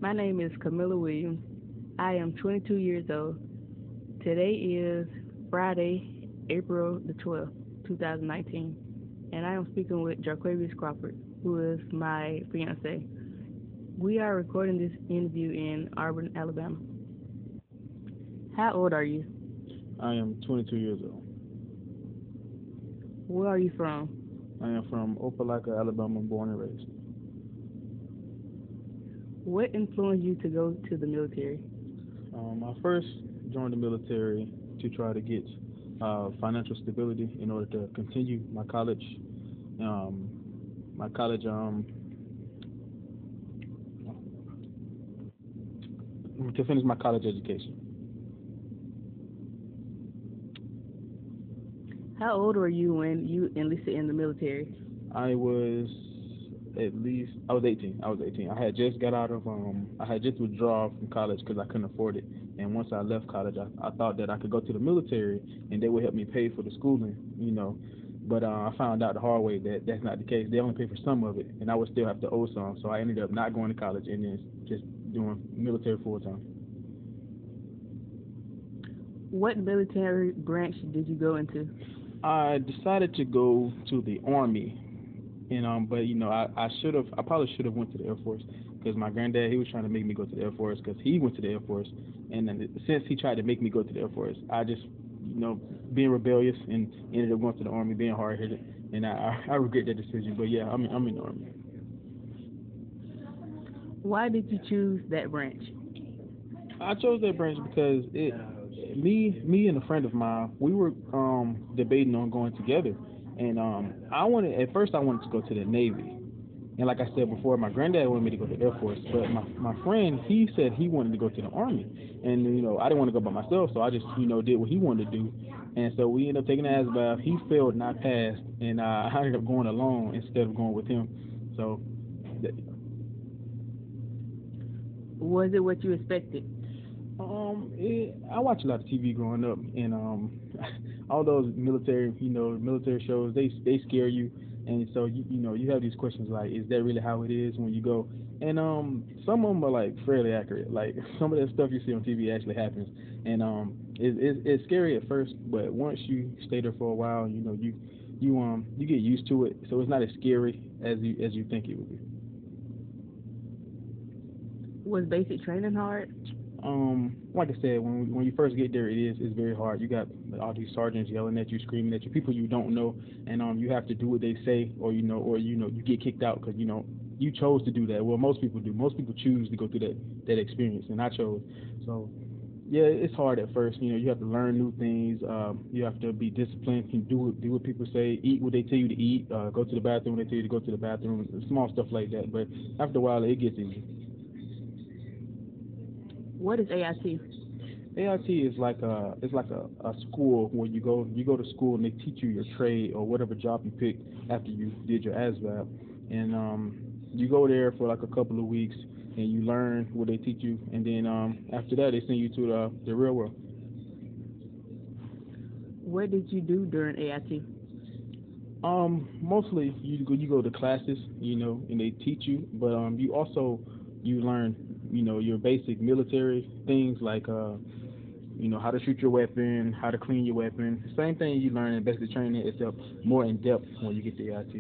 My name is Camilla Williams. I am 22 years old. Today is Friday, April the 12th, 2019, and I am speaking with Jarquavius Crawford, who is my fiance. We are recording this interview in Auburn, Alabama. How old are you? I am 22 years old. Where are you from? I am from Opelika, Alabama, born and raised. What influenced you to go to the military? I first joined the military to try to get financial stability in order to continue my college, um, my college, to finish my college education. How old were you when you enlisted in the military? I was I was 18. I was 18. I had just withdrawn from college because I couldn't afford it. And once I left college, I thought that I could go to the military and they would help me pay for the schooling. But I found out the hard way that that's not the case. They only pay for some of it, and I would still have to owe some. So I ended up not going to college and then just doing military full time. What military branch did you go into? I decided to go to the army, and but I probably should have went to the Air Force because my granddad he was trying to make me go to the Air Force because he went to the Air Force, and then since he tried to make me go to the Air Force, I just being rebellious and ended up going to the army, being hard headed, and I regret that decision. But yeah, I'm in the army. Why did you choose that branch? I chose that branch because me and a friend of mine, we were debating on going together, and at first I wanted to go to the Navy, and like I said before, my granddad wanted me to go to the Air Force, but my friend he said he wanted to go to the Army, and I didn't want to go by myself, so I just did what he wanted to do, and so we ended up taking the ASVAB. He failed and I passed, and I ended up going alone instead of going with him. So Was it what you expected? I watched a lot of TV growing up, and all those military shows, they scare you, and so you have these questions like, is that really how it is when you go? And some of them are like fairly accurate. Like some of that stuff you see on TV actually happens, and it's scary at first, but once you stay there for a while, you get used to it, so it's not as scary as you think it would be. Was basic training hard? Like I said, when you first get there, it's very hard. You got all these sergeants yelling at you, screaming at you, people you don't know, and you have to do what they say, or you get kicked out because you chose to do that. Well, most people do. Most people choose to go through that experience, and I chose. So yeah, it's hard at first. You have to learn new things. You have to be disciplined. You do what people say. Eat what they tell you to eat. Go to the bathroom when they tell you to go to the bathroom. Small stuff like that. But after a while, it gets easy. What is AIT? AIT is like a school where you go to school and they teach you your trade or whatever job you picked after you did your ASVAB, and you go there for like a couple of weeks and you learn what they teach you, and then after that they send you to the real world. What did you do during AIT? Mostly you go to classes, and they teach you, but you learn, your basic military things like how to shoot your weapon, how to clean your weapon. Same thing you learn in basic training, except more in depth when you get to AIT.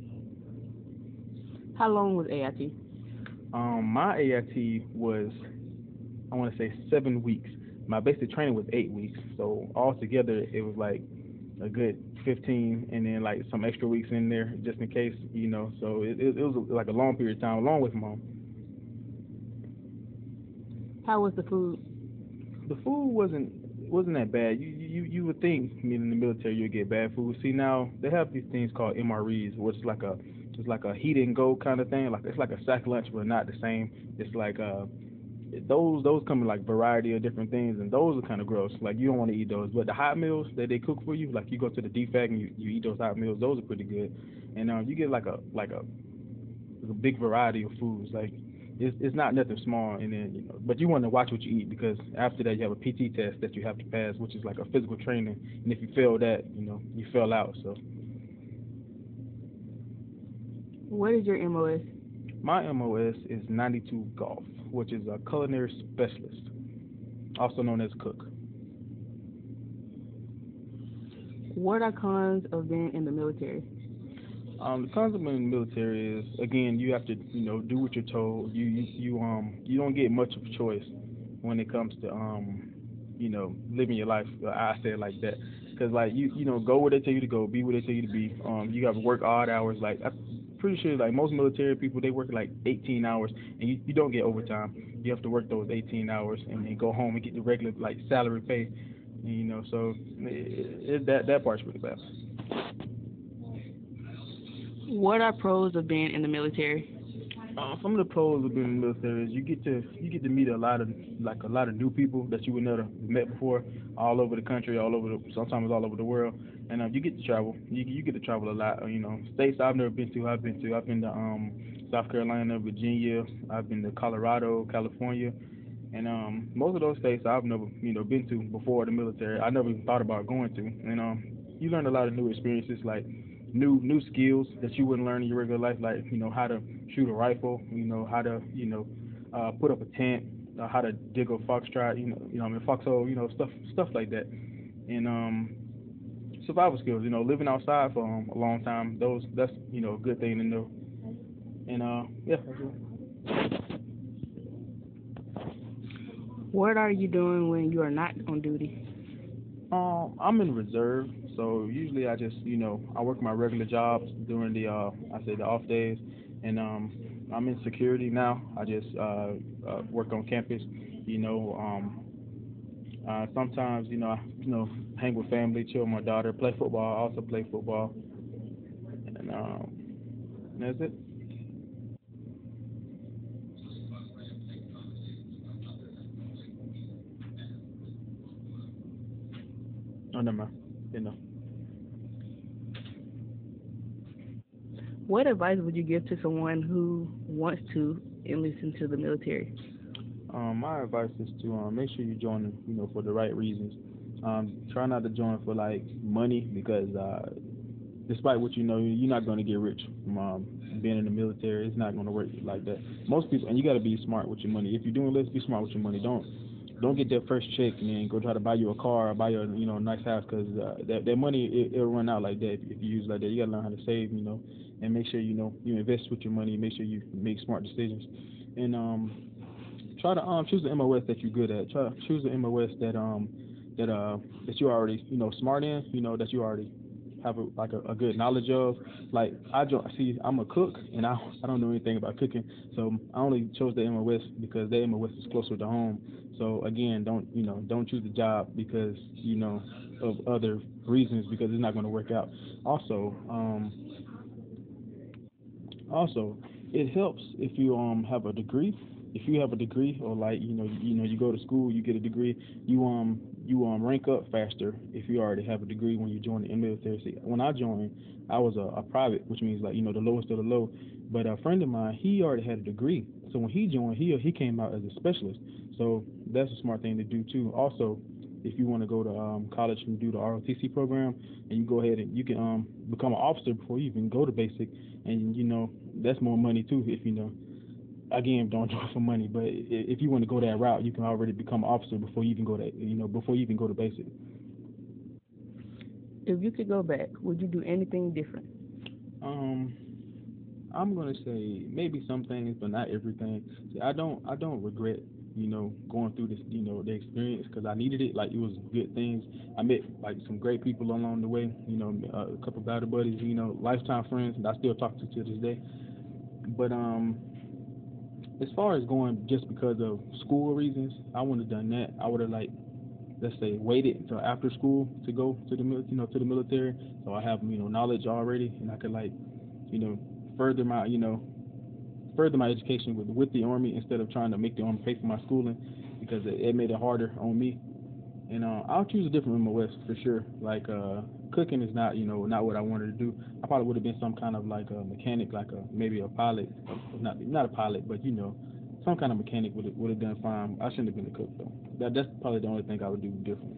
How long was AIT? My AIT was, I want to say, 7 weeks. My basic training was 8 weeks, so altogether it was like a good 15, and then like some extra weeks in there just in case. So it was like a long period of time, a long way from home. How was the food? The food wasn't that bad. You would think being in the military you'd get bad food. See, now they have these things called MREs, which is like a heat and go kind of thing. Like it's like a sack lunch, but not the same. It's like those come in like variety of different things, and those are kind of gross. Like you don't want to eat those. But the hot meals that they cook for you, like you go to the DFAC and you eat those hot meals, those are pretty good. And you get like a big variety of foods. Like it's not nothing small, and then but you want to watch what you eat because after that you have a PT test that you have to pass, which is like a physical training, and if you fail that, you fell out. So What is your MOS? My MOS is 92 Golf, which is a culinary specialist, also known as cook. What are cons of being in the military? The concept in the military is again you have to do what you're told. You don't get much of a choice when it comes to living your life. I say it like that because like go where they tell you to go, be where they tell you to be. You got to work odd hours. Like I'm pretty sure like most military people they work like 18 hours and you don't get overtime. You have to work those 18 hours and then go home and get the regular like salary pay. So that part's really bad. What are pros of being in the military? Some of the pros of being in the military is you get to meet a lot of new people that you would never met before, all over the country, sometimes all over the world, and you get to travel. You get to travel a lot. States I've never been to. I've been to South Carolina, Virginia. I've been to Colorado, California, and most of those states I've never been to before the military. I never even thought about going to, and you learn a lot of new experiences like new skills that you wouldn't learn in your regular life, like how to shoot a rifle, how to put up a tent, how to dig a foxtrot, I mean foxhole, stuff like that, and survival skills, living outside for a long time. That's a good thing to know, and yeah. That's it. What are you doing when you are not on duty? I'm in reserve, so usually I just, I work my regular jobs during the, I say the off days, and I'm in security now. I just work on campus, sometimes, hang with family, chill with my daughter, play football. I also play football, and that's it. Oh, never mind. What advice would you give to someone who wants to enlist into the military? My advice is to make sure you join, for the right reasons. Try not to join for like money because despite what you know, you're not going to get rich from being in the military. It's not going to work like that. Most people, and you got to be smart with your money. If you're doing this, be smart with your money. Don't get that first check and then go try to buy you a car or buy you a nice house because that money it'll run out like that if you use it like that. You got to learn how to save, and make sure you invest with your money. Make sure you make smart decisions, and try to choose the MOS that you're good at. Try to choose the MOS that you already smart in. That you already have a good knowledge of. Like see, I'm a cook and I don't know anything about cooking, so I only chose the MOS because the MOS is closer to home. So again, don't choose the job because of other reasons because it's not going to work out. Also, also, it helps if you have a degree. If you have a degree, or like you go to school, you get a degree, you rank up faster if you already have a degree when you join the military. See, when I joined, I was a private, which means like the lowest of the low. But a friend of mine, he already had a degree, so when he joined, he came out as a specialist. So that's a smart thing to do too. Also, if you want to go to college and do the ROTC program, and you go ahead and you can become an officer before you even go to basic, and that's more money too. If again, don't do it for money, but if you want to go that route, you can already become an officer before you even go to before you even go to basic. If you could go back, would you do anything different? Um, I'm gonna say maybe some things, but not everything. See, I don't regret going through this the experience because I needed it. Like it was good things. I met like some great people along the way. A couple battle buddies. Lifetime friends that I still talk to this day. But as far as going just because of school reasons, I wouldn't have done that. I would have like let's say waited until after school to go to the to the military, so I have knowledge already, and I could like you know further my further my education with the army instead of trying to make the army pay for my schooling because it made it harder on me. And I'll choose a different MOS for sure. Like cooking is not not what I wanted to do. I probably would have been some kind of like a mechanic, like maybe a pilot, not a pilot, but some kind of mechanic would have done fine. I shouldn't have been a cook though. That's probably the only thing I would do different.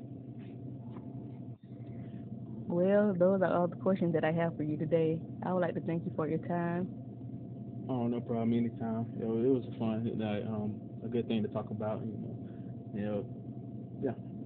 Well, those are all the questions that I have for you today. I would like to thank you for your time. Oh, no problem. Anytime. It was fun. A good thing to talk about. You know. Yeah.